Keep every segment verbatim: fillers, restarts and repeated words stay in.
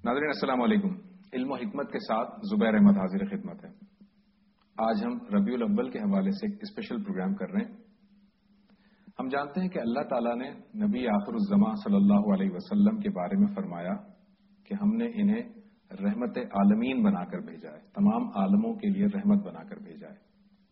ناظرین السلام علیکم. علم و حکمت کے ساتھ زبیر احمد حاضر خدمت ہے. آج ہم ربیع الاول کے حوالے سے ایک اسپیشل پروگرام کر رہے ہیں. ہم جانتے ہیں کہ اللہ تعالیٰ نے نبی آخر الزماں صلی اللہ علیہ وسلم کے بارے میں فرمایا کہ ہم نے انہیں رحمت عالمین بنا کر بھیجا ہے، تمام عالموں کے لیے رحمت بنا کر بھیجا ہے.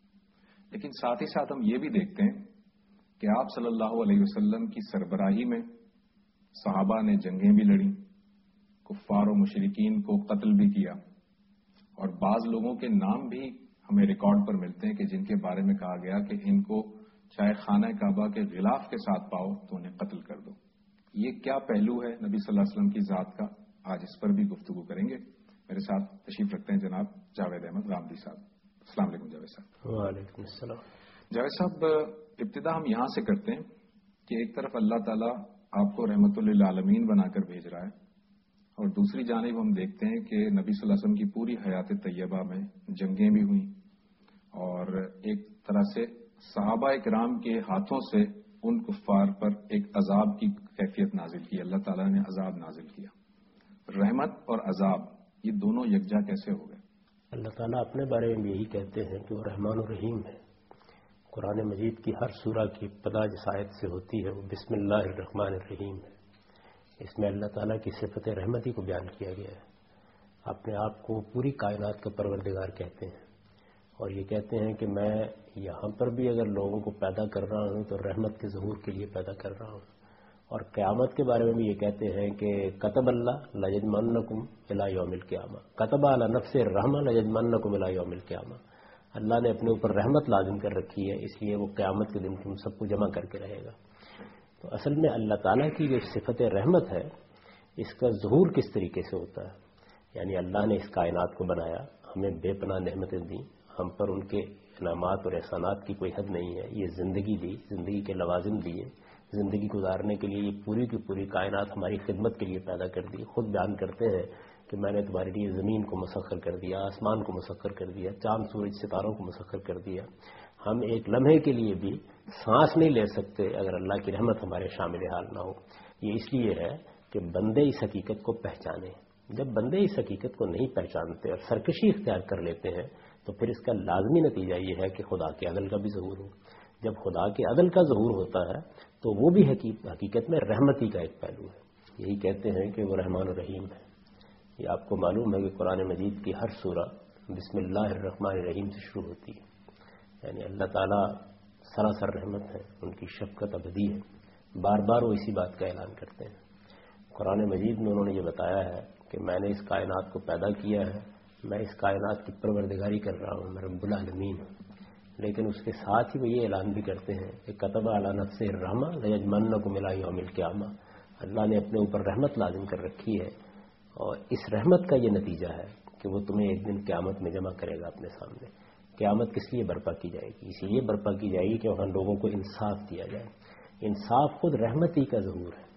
لیکن ساتھ ہی ساتھ ہم یہ بھی دیکھتے ہیں کہ آپ صلی اللہ علیہ وسلم کی سربراہی میں صحابہ نے جنگیں بھی لڑیں، کفار و مشرکین کو قتل بھی کیا، اور بعض لوگوں کے نام بھی ہمیں ریکارڈ پر ملتے ہیں کہ جن کے بارے میں کہا گیا کہ ان کو چاہے خانہ کعبہ کے غلاف کے ساتھ پاؤ تو انہیں قتل کر دو. یہ کیا پہلو ہے نبی صلی اللہ علیہ وسلم کی ذات کا؟ آج اس پر بھی گفتگو کریں گے. میرے ساتھ تشریف رکھتے ہیں جناب جاوید احمد رامدی صاحب. السلام علیکم جاوید صاحب. وعلیکم السلام. جاوید صاحب، ابتدا ہم یہاں سے کرتے ہیں کہ ایک طرف اللہ تعالیٰ آپ کو رحمت للعالمین بنا کر بھیج رہا ہے، اور دوسری جانب ہم دیکھتے ہیں کہ نبی صلی اللہ علیہ وسلم کی پوری حیات طیبہ میں جنگیں بھی ہوئیں، اور ایک طرح سے صحابہ کرام کے ہاتھوں سے ان کفار پر ایک عذاب کی کیفیت نازل کی. اللہ تعالیٰ نے عذاب نازل کیا. رحمت اور عذاب یہ دونوں یکجا کیسے ہو گئے؟ اللہ تعالیٰ اپنے بارے میں یہی کہتے ہیں کہ وہ رحمان و رحیم ہے. قرآن مجید کی ہر سورہ کی ابتدا جس آیت سے ہوتی ہے وہ بسم اللہ الرحمن الرحیم ہے. اس میں اللہ تعالیٰ کی صفت رحمتی کو بیان کیا گیا ہے. اپنے آپ کو پوری کائنات کا پروردگار کہتے ہیں، اور یہ کہتے ہیں کہ میں یہاں پر بھی اگر لوگوں کو پیدا کر رہا ہوں تو رحمت کے ظہور کے لیے پیدا کر رہا ہوں. اور قیامت کے بارے میں بھی یہ کہتے ہیں کہ کتب اللہ لَيَجْمَعَنَّكُمْ إِلَىٰ يَوْمِ الْقِيَامَةِ کتب عَلَىٰ نَفْسِهِ الرَّحْمَةَ لَيَجْمَعَنَّكُمْ إِلَىٰ يَوْمِ الْقِيَامَةِ. اللہ نے اپنے اوپر رحمت لازم کر رکھی ہے، اس لیے وہ قیامت کے دن تم سب کو جمع کر کے رہے گا. تو اصل میں اللہ تعالیٰ کی جو صفت رحمت ہے اس کا ظہور کس طریقے سے ہوتا ہے؟ یعنی اللہ نے اس کائنات کو بنایا، ہمیں بے پناہ نعمتیں دیں، ہم پر ان کے انعامات اور احسانات کی کوئی حد نہیں ہے. یہ زندگی دی، زندگی کے لوازم دیے، زندگی گزارنے کے لیے یہ پوری کی پوری کائنات ہماری خدمت کے لیے پیدا کر دی. خود بیان کرتے ہیں کہ میں نے تمہارے لیے زمین کو مسخر کر دیا، آسمان کو مسخر کر دیا، چاند سورج ستاروں کو مسخر کر دیا. ہم ایک لمحے کے لیے بھی سانس نہیں لے سکتے اگر اللہ کی رحمت ہمارے شامل حال نہ ہو. یہ اس لیے ہے کہ بندے اس حقیقت کو پہچانیں. جب بندے اس حقیقت کو نہیں پہچانتے اور سرکشی اختیار کر لیتے ہیں تو پھر اس کا لازمی نتیجہ یہ ہے کہ خدا کے عدل کا بھی ظہور ہو. جب خدا کے عدل کا ظہور ہوتا ہے تو وہ بھی حقیقت میں رحمتی کا ایک پہلو ہے. یہی کہتے ہیں کہ وہ رحمان الرحیم ہے. یہ آپ کو معلوم ہے کہ قرآن مجید کی ہر سورہ بسم اللہ الرحمن الرحیم سے شروع ہوتی ہے. یعنی اللہ تعالیٰ سراسر رحمت ہے، ان کی شفقت ابدی ہے. بار بار وہ اسی بات کا اعلان کرتے ہیں. قرآن مجید میں انہوں نے یہ بتایا ہے کہ میں نے اس کائنات کو پیدا کیا ہے، میں اس کائنات کی پروردگاری کر رہا ہوں، میں رب العالمین ہوں. لیکن اس کے ساتھ ہی وہ یہ اعلان بھی کرتے ہیں کہ کتب علی نفسہ الرحمہ لیجمعنکم الی یوم القیامہ. اللہ نے اپنے اوپر رحمت لازم کر رکھی ہے، اور اس رحمت کا یہ نتیجہ ہے کہ وہ تمہیں ایک دن قیامت میں جمع کرے گا اپنے سامنے. قیامت کس لیے برپا کی جائے گی؟ اسی لیے برپا کی جائے گی کہ وہاں لوگوں کو انصاف دیا جائے. انصاف خود رحمتی کا ظہور ہے.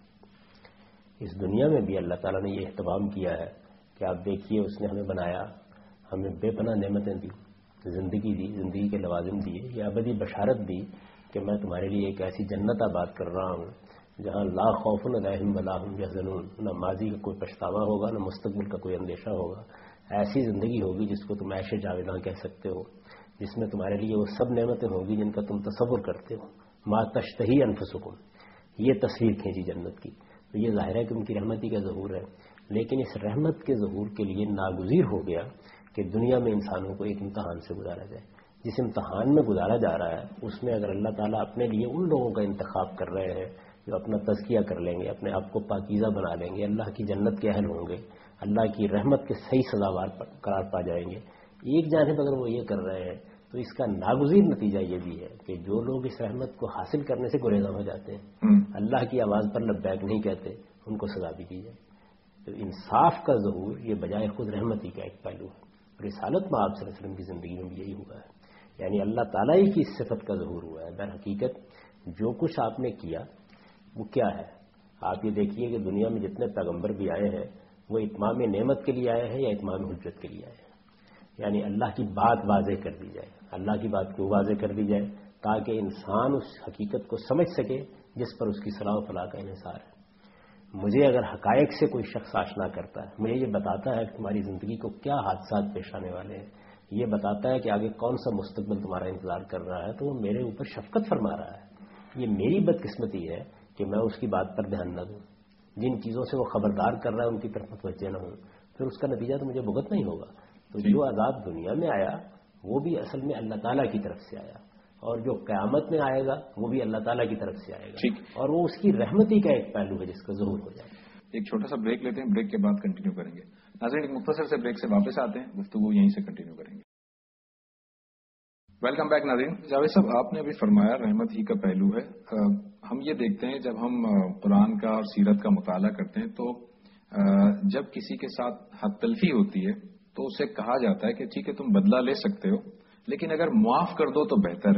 اس دنیا میں بھی اللہ تعالیٰ نے یہ اہتمام کیا ہے کہ آپ دیکھیے اس نے ہمیں بنایا، ہمیں بے پناہ نعمتیں دی، زندگی دی، زندگی کے لوازم دیے، یہ ابدی بشارت دی کہ میں تمہارے لیے ایک ایسی جنت آباد کر رہا ہوں جہاں لا خوف علیہم ولا هم یحزنون، نہ ماضی کا کوئی پچھتاوا ہوگا، نہ مستقبل کا کوئی اندیشہ ہوگا. ایسی زندگی ہوگی جس کو تم عیش جاویداں کہہ سکتے ہو، جس میں تمہارے لیے وہ سب نعمتیں ہوگی جن کا تم تصور کرتے ہو. ما تشتہی انفسکم، یہ تصویر کھینچی جنت کی. تو یہ ظاہر ہے کہ ان کی رحمتی کا ظہور ہے. لیکن اس رحمت کے ظہور کے لیے ناگزیر ہو گیا کہ دنیا میں انسانوں کو ایک امتحان سے گزارا جائے. جس امتحان میں گزارا جا رہا ہے اس میں اگر اللہ تعالیٰ اپنے لیے ان لوگوں کا انتخاب کر رہے ہیں جو اپنا تزکیہ کر لیں گے، اپنے آپ کو پاکیزہ بنا لیں گے، اللہ کی جنت کے اہل ہوں گے، اللہ کی رحمت کے صحیح سزاوار قرار پا جائیں گے، ایک جانب اگر وہ یہ کر رہے ہیں تو اس کا ناگزیر نتیجہ یہ بھی ہے کہ جو لوگ اس رحمت کو حاصل کرنے سے گریزاں ہو جاتے ہیں، اللہ کی آواز پر لبیک نہیں کہتے، ان کو سزا بھی دی جائے. تو انصاف کا ظہور یہ بجائے خود رحمتی کا ایک پہلو ہے. رسالت میں آپ صلی اللہ علیہ وسلم کی زندگی میں بھی یہی ہوا ہے. یعنی اللہ تعالیٰ ہی کی اس صفت کا ظہور ہوا ہے. در حقیقت جو کچھ آپ نے کیا وہ کیا ہے؟ آپ یہ دیکھیے کہ دنیا میں جتنے پیغمبر بھی آئے ہیں وہ اتمام نعمت کے لیے آئے ہیں یا اتمام حجت کے لیے آئے ہیں. یعنی اللہ کی بات واضح کر دی جائے. اللہ کی بات کیوں واضح کر دی جائے؟ تاکہ انسان اس حقیقت کو سمجھ سکے جس پر اس کی صلاح و فلاح کا انحصار ہے. مجھے اگر حقائق سے کوئی شخص آشنا کرتا ہے، مجھے یہ بتاتا ہے کہ تمہاری زندگی کو کیا حادثات پیش آنے والے ہیں، یہ بتاتا ہے کہ آگے کون سا مستقبل تمہارا انتظار کر رہا ہے، تو وہ میرے اوپر شفقت فرما رہا ہے۔ یہ میری بدقسمتی ہے کہ میں اس کی بات پر دھیان نہ دوں، جن چیزوں سے وہ خبردار کر رہا ہے ان کی طرف متوجہ نہ ہوں، پھر اس کا نتیجہ تو مجھے بھگتنا ہی ہوگا۔ تو جو عذاب دنیا میں آیا وہ بھی اصل میں اللہ تعالیٰ کی طرف سے آیا، اور جو قیامت میں آئے گا وہ بھی اللہ تعالیٰ کی طرف سے آئے گا، اور وہ اس کی رحمتی کا ایک پہلو ہے جس کا ظہور ہو جائے۔ ایک چھوٹا سا بریک لیتے ہیں، بریک کے بعد کنٹینیو کریں گے۔ ناظرین ایک مختصر سے بریک سے واپس آتے ہیں، گفتگو یہیں سے کنٹینیو کریں گے۔ ویلکم بیک ناظرین۔ جاوید صاحب، آپ نے ابھی فرمایا رحمت ہی کا پہلو ہے۔ ہم یہ دیکھتے ہیں جب ہم قرآن کا اور سیرت کا مطالعہ کرتے ہیں تو جب کسی کے ساتھ حد تلفی ہوتی ہے تو اسے کہا جاتا ہے کہ ٹھیک ہے تم بدلہ لے سکتے ہو، لیکن اگر معاف کر دو تو بہتر ہے۔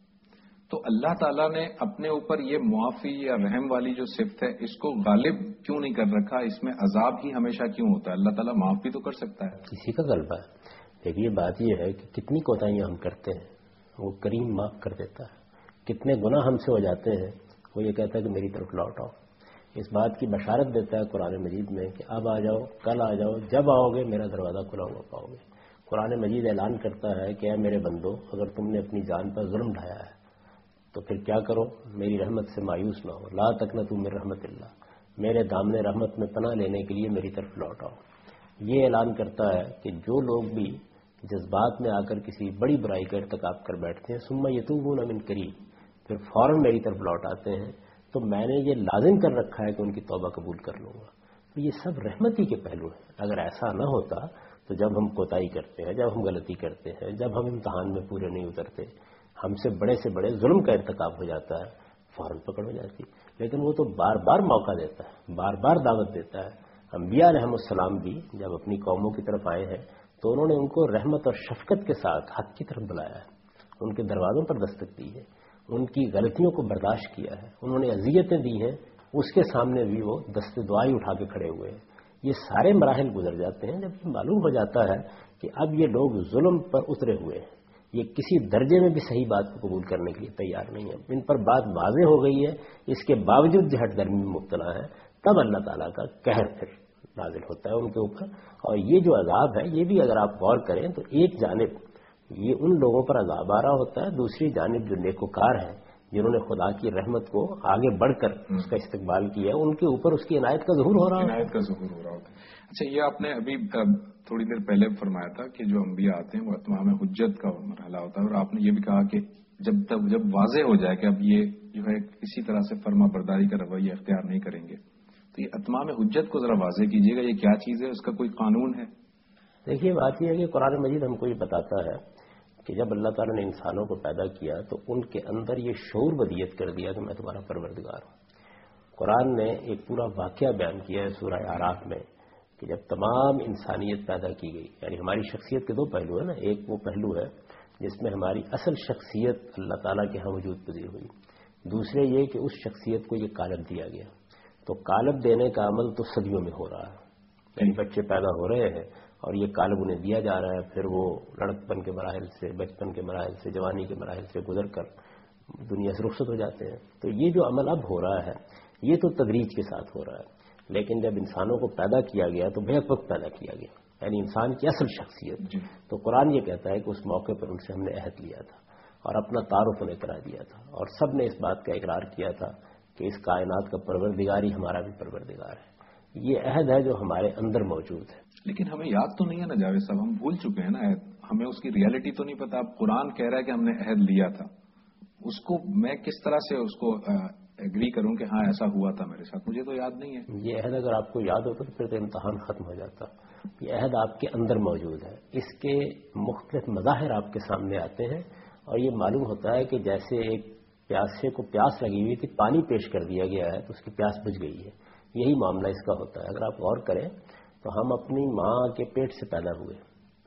تو اللہ تعالیٰ نے اپنے اوپر یہ معافی یا رحم والی جو صفت ہے اس کو غالب کیوں نہیں کر رکھا؟ اس میں عذاب ہی ہمیشہ کیوں ہوتا ہے؟ اللہ تعالیٰ معاف بھی تو کر سکتا ہے۔ کسی کا غلبہ ہے۔ دیکھیے بات یہ ہے کہ کتنی کوتاہیاں ہم کرتے ہیں وہ کریم معاف کر دیتا ہے، کتنے گناہ ہم سے ہو جاتے ہیں وہ یہ کہتا ہے کہ میری طرف لوٹ آؤ۔ اس بات کی بشارت دیتا ہے قرآن مجید میں کہ اب آ جاؤ، کل آ جاؤ، جب آؤ گے میرا دروازہ کھلا ہوا پاؤ گے۔ قرآن مجید اعلان کرتا ہے کہ اے میرے بندو، اگر تم نے اپنی جان پر ظلم ڈھایا ہے تو پھر کیا کرو، میری رحمت سے مایوس نہ ہو، لا تقنطوا من رحمت اللہ، میرے دامن رحمت میں پناہ لینے کے لیے میری طرف لوٹ آؤ۔ یہ اعلان کرتا ہے کہ جو لوگ بھی جذبات میں آ کر کسی بڑی برائی کا ارتکاب کر بیٹھتے ہیں، ثم یتوبون من قریب، پھر فوراً میری طرف لوٹ آتے ہیں، تو میں نے یہ لازم کر رکھا ہے کہ ان کی توبہ قبول کر لوں گا۔ تو یہ سب رحمتی کے پہلو ہیں۔ اگر ایسا نہ ہوتا تو جب ہم کوتاہی کرتے ہیں، جب ہم غلطی کرتے ہیں، جب ہم امتحان میں پورے نہیں اترتے، ہم سے بڑے سے بڑے ظلم کا ارتکاب ہو جاتا ہے، فوراً پکڑ ہو جاتی، لیکن وہ تو بار بار موقع دیتا ہے، بار بار دعوت دیتا ہے۔ انبیاء علیہم السلام بھی جب اپنی قوموں کی طرف آئے ہیں تو انہوں نے ان کو رحمت اور شفقت کے ساتھ حق کی طرف بلایا ہے، ان کے دروازوں پر دستک دی ہے، ان کی غلطیوں کو برداشت کیا ہے، انہوں نے اذیتیں دی ہیں، اس کے سامنے بھی وہ دست دعائی اٹھا کے کھڑے ہوئے ہیں۔ یہ سارے مراحل گزر جاتے ہیں جب یہ معلوم ہو جاتا ہے کہ اب یہ لوگ ظلم پر اترے ہوئے ہیں، یہ کسی درجے میں بھی صحیح بات کو قبول کرنے کے لیے تیار نہیں ہے، ان پر بات واضح ہو گئی ہے، اس کے باوجود جہٹ گرمی میں مبتلا ہے، تب اللہ تعالیٰ کا قہر پھر نازل ہوتا ہے ان کے اوپر۔ اور یہ جو عذاب ہے یہ بھی اگر آپ غور کریں تو ایک جانب یہ ان لوگوں پر عذاب آ رہا ہوتا ہے، دوسری جانب جو نیکوکار ہیں جنہوں نے خدا کی رحمت کو آگے بڑھ کر اس کا استقبال کیا ہے، ان کے اوپر اس کی عنایت کا ظہور ہو رہا ہے عنایت کا ظہور ہو رہا ہوتا ہے۔ اچھا، یہ آپ نے ابھی تھوڑی دیر پہلے فرمایا تھا کہ جو انبیاء آتے ہیں وہ اتمام حجت کا مرحلہ ہوتا ہے، اور آپ نے یہ بھی کہا کہ جب تک جب واضح ہو جائے کہ اب یہ جو ہے اسی طرح سے فرما برداری کا رویہ اختیار نہیں کریں گے، تو یہ اتمام حجت کو ذرا واضح کیجیے گا، یہ کیا چیز ہے، اس کا کوئی قانون ہے؟ دیکھیے بات یہ ہے کہ قرآن مجید ہم کو یہ بتاتا ہے کہ جب اللہ تعالیٰ نے انسانوں کو پیدا کیا تو ان کے اندر یہ شعور ودیت کر دیا کہ میں تمہارا پروردگار ہوں۔ قرآن نے ایک پورا واقعہ بیان کیا ہے سورہ اعراف میں کہ جب تمام انسانیت پیدا کی گئی، یعنی ہماری شخصیت کے دو پہلو ہیں نا، ایک وہ پہلو ہے جس میں ہماری اصل شخصیت اللہ تعالیٰ کے ہاں وجود پذیر ہوئی، دوسرے یہ کہ اس شخصیت کو یہ قالب دیا گیا۔ تو قالب دینے کا عمل تو صدیوں میں ہو رہا ہے، یعنی بچے پیدا ہو رہے ہیں اور یہ قالب انہیں دیا جا رہا ہے، پھر وہ لڑکپن کے مراحل سے، بچپن کے مراحل سے، جوانی کے مراحل سے گزر کر دنیا سے رخصت ہو جاتے ہیں۔ تو یہ جو عمل اب ہو رہا ہے یہ تو تدریج کے ساتھ ہو رہا ہے، لیکن جب انسانوں کو پیدا کیا گیا تو بیک وقت پیدا کیا گیا، یعنی انسان کی اصل شخصیت جی۔ تو قرآن یہ کہتا ہے کہ اس موقع پر ان سے ہم نے عہد لیا تھا اور اپنا تعارف انہیں کرا دیا تھا، اور سب نے اس بات کا اقرار کیا تھا کہ اس کائنات کا پروردگار ہی ہمارا بھی پروردگار ہے۔ یہ عہد ہے جو ہمارے اندر موجود ہے، لیکن ہمیں یاد تو نہیں ہے نا جاوید صاحب، ہم بھول چکے ہیں نا عہد، ہمیں اس کی ریالٹی تو نہیں پتا۔ اب قرآن کہہ رہا ہے کہ ہم نے عہد لیا تھا، اس کو میں کس طرح سے اس کو ایگری کروں کہ ہاں ایسا ہوا تھا میرے ساتھ؟ مجھے تو یاد نہیں ہے۔ یہ عہد اگر آپ کو یاد ہوتا تو پھر تو امتحان ختم ہو جاتا۔ یہ عہد آپ کے اندر موجود ہے، اس کے مختلف مظاہر آپ کے سامنے آتے ہیں، اور یہ معلوم ہوتا ہے کہ جیسے ایک پیاسے کو پیاس لگی ہوئی تھی، پانی پیش کر دیا گیا ہے تو اس کی پیاس بجھ گئی ہے، یہی معاملہ اس کا ہوتا ہے۔ اگر آپ غور کریں تو ہم اپنی ماں کے پیٹ سے پیدا ہوئے،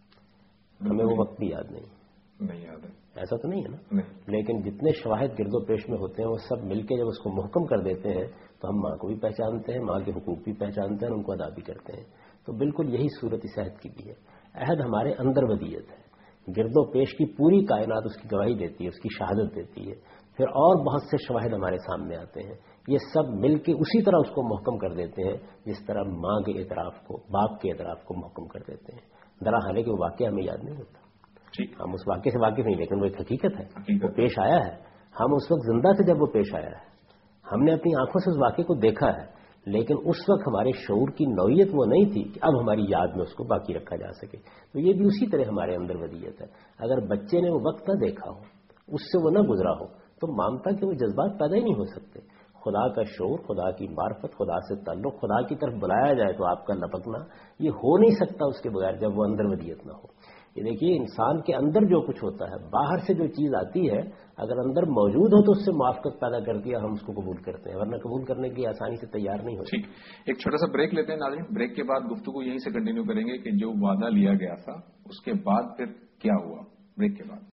ہمیں وہ وقت بھی یاد نہیں نہیں یاد ہے، ایسا تو نہیں ہے نا نہیں۔ لیکن جتنے شواہد گرد و پیش میں ہوتے ہیں وہ سب مل کے جب اس کو محکم کر دیتے ہیں تو ہم ماں کو بھی پہچانتے ہیں، ماں کے حقوق بھی پہچانتے ہیں اور ان کو ادا بھی کرتے ہیں۔ تو بالکل یہی صورت اس عہد کی بھی ہے۔ عہد ہمارے اندر ودیت ہے، گرد و پیش کی پوری کائنات اس کی گواہی دیتی ہے، اس کی شہادت دیتی ہے، پھر اور بہت سے شواہد ہمارے سامنے آتے ہیں، یہ سب مل کے اسی طرح اس کو محکم کر دیتے ہیں جس طرح ماں کے اعتراف کو، باپ کے اعتراف کو محکم کر دیتے ہیں. درا حالانکہ وہ واقعہ ہمیں یاد نہیں ہوتا، ہم اس واقعے سے واقف نہیں، لیکن وہ ایک حقیقت ہے، وہ پیش آیا ہے. ہم اس وقت زندہ تھے جب وہ پیش آیا ہے، ہم نے اپنی آنکھوں سے اس واقعے کو دیکھا ہے، لیکن اس وقت ہمارے شعور کی نوعیت وہ نہیں تھی کہ اب ہماری یاد میں اس کو باقی رکھا جا سکے. تو یہ بھی اسی طرح ہمارے اندر ودیت ہے. اگر بچے نے وہ وقت نہ دیکھا ہو، اس سے وہ نہ گزرا ہو، تو مانتا کہ وہ جذبات پیدا ہی نہیں ہو سکتے. خدا کا شعور، خدا کی معرفت، خدا سے تعلق، خدا کی طرف بلایا جائے تو آپ کا لپکنا یہ ہو نہیں سکتا اس کے بغیر جب وہ اندر ودیت نہ ہو. یہ دیکھیے انسان کے اندر جو کچھ ہوتا ہے، باہر سے جو چیز آتی ہے اگر اندر موجود ہو تو اس سے موافقت پیدا کرتی ہے، ہم اس کو قبول کرتے ہیں، ورنہ قبول کرنے کی آسانی سے تیار نہیں ہوتی. ٹھیک، ایک چھوٹا سا بریک لیتے ہیں ناظرین. بریک کے بعد گفتگو یہیں سے کنٹینیو کریں گے کہ جو وعدہ لیا گیا تھا اس کے بعد پھر کیا ہوا. بریک کے بعد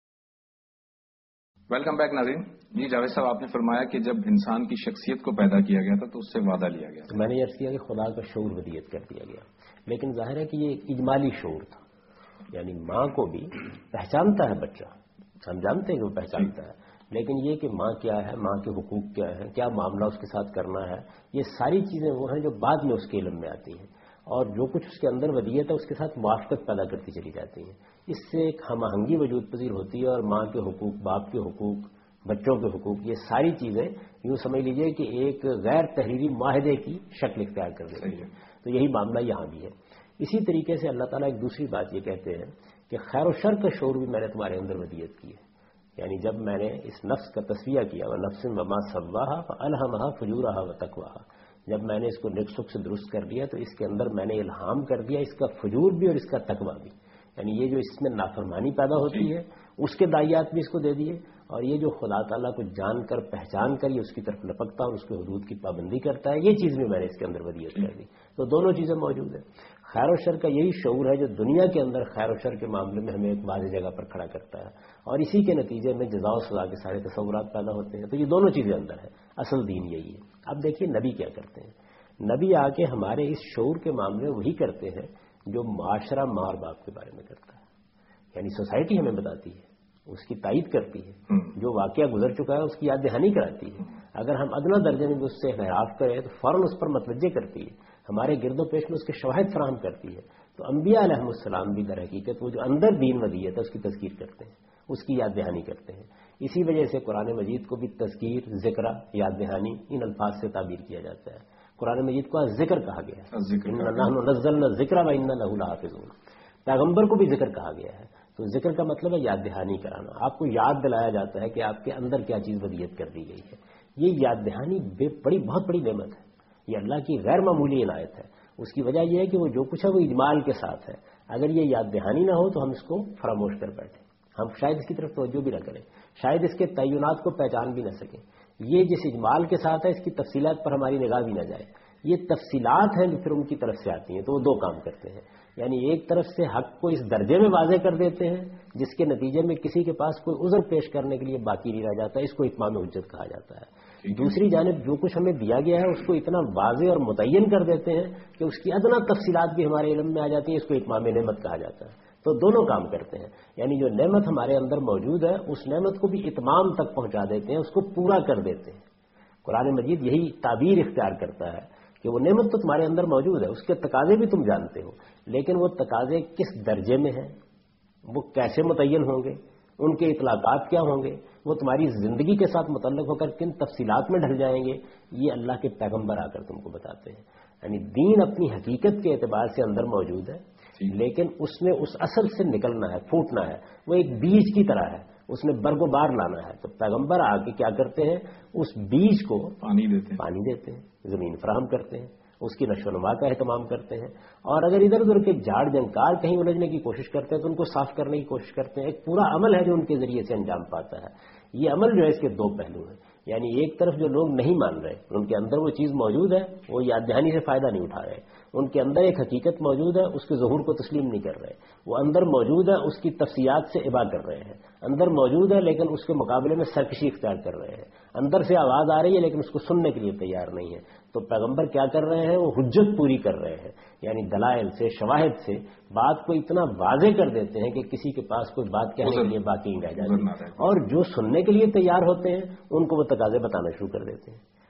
ویلکم بیک ناظرین. جی جاوید صاحب، آپ نے فرمایا کہ جب انسان کی شخصیت کو پیدا کیا گیا تھا تو اس سے وعدہ لیا گیا تھا. میں نے عرض کیا کہ خدا کا شعور ودیت کر دیا گیا، لیکن ظاہر ہے کہ یہ ایک اجمالی شعور تھا. یعنی ماں کو بھی پہچانتا ہے بچہ، ہم جانتے ہیں کہ وہ پہچانتا ہے، لیکن یہ کہ ماں کیا ہے، ماں کے حقوق کیا ہے، کیا معاملہ اس کے ساتھ کرنا ہے، یہ ساری چیزیں وہ ہیں جو بعد میں اس کے علم میں آتی ہیں، اور جو کچھ اس کے اندر ودیت ہے اس کے ساتھ موافقت پیدا کرتی چلی جاتی ہیں. اس سے ایک ہم آہنگی وجود پذیر ہوتی ہے، اور ماں کے حقوق، باپ کے حقوق، بچوں کے حقوق، یہ ساری چیزیں یوں سمجھ لیجئے کہ ایک غیر تحریری معاہدے کی شکل اختیار کر دیتی ہے. تو یہی معاملہ یہاں بھی ہے. اسی طریقے سے اللہ تعالیٰ ایک دوسری بات یہ کہتے ہیں کہ خیر و شر کا شعور بھی میں نے تمہارے اندر ودیت کی ہے. یعنی جب میں نے اس نفس کا تصفیہ کیا، وہ نفس وما سواہا فالہمہا فجورہا وتقواہا، جب میں نے اس کو نیک سک سے درست کر دیا تو اس کے اندر میں نے الہام کر دیا اس کا فجور بھی اور اس کا تقویٰ بھی. یعنی یہ جو اس میں نافرمانی پیدا ہوتی ہے اس کے دائیات بھی اس کو دے دیے، اور یہ جو خدا تعالیٰ کو جان کر پہچان کر یہ اس کی طرف لپکتا اور اس کے حدود کی پابندی کرتا ہے، یہ چیز بھی میں نے اس کے اندر ودیت کر دی. تو دونوں چیزیں موجود ہیں. خیر و شر کا یہی شعور ہے جو دنیا کے اندر خیر و شر کے معاملے میں ہمیں ایک واضح جگہ پر کھڑا کرتا ہے، اور اسی کے نتیجے میں جزا و سزا کے سارے تصورات پیدا ہوتے ہیں. تو یہ دونوں چیزیں اندر ہیں. اصل دین یہی ہے. اب دیکھیے نبی کیا کرتے ہیں. نبی آ کے ہمارے اس شعور کے معاملے وہی کرتے ہیں جو معاشرہ ماں اور باپ کے بارے میں کرتا ہے. یعنی سوسائٹی ہمیں بتاتی ہے، اس کی تائید کرتی ہے، جو واقعہ گزر چکا ہے اس کی یاد دہانی کراتی ہے. اگر ہم ادنا درجے میں اس سے انحراف کریں تو فوراً اس پر متوجہ کرتی ہے، ہمارے گرد و پیش میں اس کے شواہد فراہم کرتی ہے. تو انبیاء علیہ السلام بھی در حقیقت وہ جو اندر دین ودیت ہے اس کی تذکیر کرتے ہیں، اس کی یاد دہانی کرتے ہیں. اسی وجہ سے قرآن مجید کو بھی تذکیر، ذکر، یاد دہانی ان الفاظ سے تعبیر کیا جاتا ہے. قرآن مجید کو ذکر کہا گیا ہے، نحن نزلنا الذکر وانا لہ لحافظون. پیغمبر کو بھی ذکر کہا گیا ہے. تو ذکر کا مطلب ہے یاد دہانی کرانا. آپ کو یاد دلایا جاتا ہے کہ آپ کے اندر کیا چیز ودیت کر دی گئی ہے. یہ یاد دہانی بے بڑی بہت بڑی نعمت ہے. یہ اللہ کی غیر معمولی عنایت ہے. اس کی وجہ یہ ہے کہ وہ جو کچھ ہے وہ اجمال کے ساتھ ہے. اگر یہ یاد دہانی نہ ہو تو ہم اس کو فراموش کر بیٹھیں، ہم شاید اس کی طرف توجہ بھی نہ کریں، شاید اس کے تعینات کو پہچان بھی نہ سکیں. یہ جس اجمال کے ساتھ ہے اس کی تفصیلات پر ہماری نگاہ بھی نہ جائے. یہ تفصیلات ہیں جو پھر ان کی طرف سے آتی ہیں. تو وہ دو کام کرتے ہیں. یعنی ایک طرف سے حق کو اس درجے میں واضح کر دیتے ہیں جس کے نتیجے میں کسی کے پاس کوئی عذر پیش کرنے کے لیے باقی نہیں رہ جاتا. اس کو اتمام حجت کہا جاتا ہے. دوسری جانب جو کچھ ہمیں دیا گیا ہے اس کو اتنا واضح اور متعین کر دیتے ہیں کہ اس کی ادنا تفصیلات بھی ہمارے علم میں آ جاتی ہیں. اس کو اتمام نعمت کہا جاتا ہے. تو دونوں کام کرتے ہیں. یعنی جو نعمت ہمارے اندر موجود ہے اس نعمت کو بھی اتمام تک پہنچا دیتے ہیں، اس کو پورا کر دیتے ہیں. قرآن مجید یہی تعبیر اختیار کرتا ہے کہ وہ نعمت تو تمہارے اندر موجود ہے، اس کے تقاضے بھی تم جانتے ہو، لیکن وہ تقاضے کس درجے میں ہیں، وہ کیسے متعین ہوں گے، ان کے اطلاقات کیا ہوں گے، وہ تمہاری زندگی کے ساتھ متعلق ہو کر کن تفصیلات میں ڈھل جائیں گے، یہ اللہ کے پیغمبر آ کر تم کو بتاتے ہیں. یعنی دین اپنی حقیقت کے اعتبار سے اندر موجود ہے، لیکن اس نے اس اصل سے نکلنا ہے، پھوٹنا ہے. وہ ایک بیج کی طرح ہے، اس نے برگ و بار لانا ہے. تو پیغمبر آ کے کیا کرتے ہیں، اس بیج کو پانی دیتے ہیں پانی دیتے ہیں زمین فراہم کرتے ہیں، اس کی نشو و نما کا اہتمام کرتے ہیں. اور اگر ادھر ادھر کے جھاڑ جنکار کہیں الجھنے کی کوشش کرتے ہیں تو ان کو صاف کرنے کی کوشش کرتے ہیں. ایک پورا عمل ہے جو ان کے ذریعے سے انجام پاتا ہے. یہ عمل جو ہے اس کے دو پہلو ہیں. یعنی ایک طرف جو لوگ نہیں مان رہے، ان کے اندر وہ چیز موجود ہے، وہ یاد دہانی سے فائدہ نہیں اٹھا رہے. ان کے اندر ایک حقیقت موجود ہے، اس کے ظہور کو تسلیم نہیں کر رہے. وہ اندر موجود ہے، اس کی تفصیلات سے ابا کر رہے ہیں. اندر موجود ہے لیکن اس کے مقابلے میں سرکشی اختیار کر رہے ہیں. اندر سے آواز آ رہی ہے لیکن اس کو سننے کے لیے تیار نہیں ہے. تو پیغمبر کیا کر رہے ہیں، وہ حجت پوری کر رہے ہیں. یعنی دلائل سے، شواہد سے بات کو اتنا واضح کر دیتے ہیں کہ کسی کے پاس کوئی بات کہنے کے لیے باقی نہیں رہ جاتی. اور جو سننے کے لیے تیار ہوتے ہیں ان کو وہ تقاضے بتانا شروع کر دیتے ہیں.